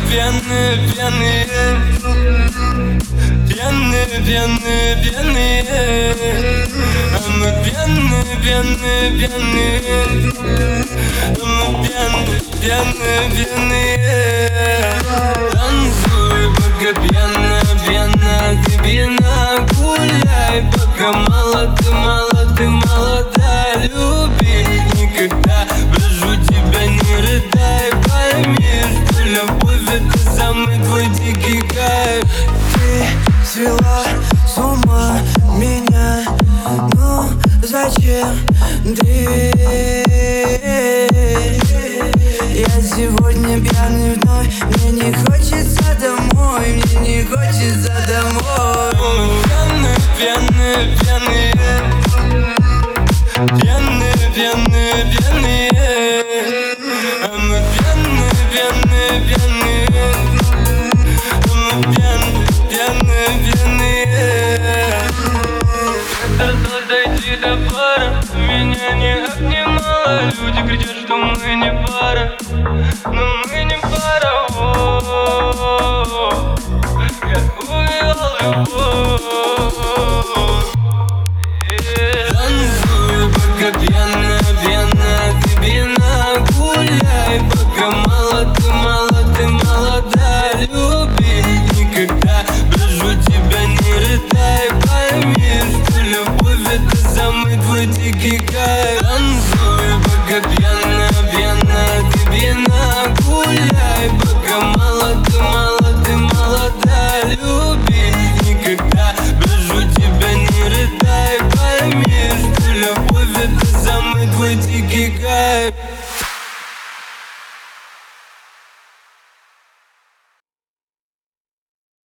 пьяные, пьяные, пьяные, пьяные, пьяные. А мы пьяные, пьяные, пьяные. А мы пьяные, пьяные, пьяные. Танцуй, пока пьяная, пьяная, ты пьяна. Гуляй, пока мало, ты мало, ты молода. Люби никогда, прошу тебя, не рыдай. Пойми, что любовь — это самый твой дикий кайф. Ты свела с ума меня, ну зачем ты? Я сегодня пьяный вновь, мне не хочется домой, мне не хочется домой. Пьяные, пьяные, пьяные, пьяные, пьяные, пьяные. А мы пьяные, пьяные, пьяные. А мы пьяные, пьяные, пьяные. Дойти до пара, меня не обнимала. Люди кричат, что мы не пара, но мы не пара. Я увидел любовь.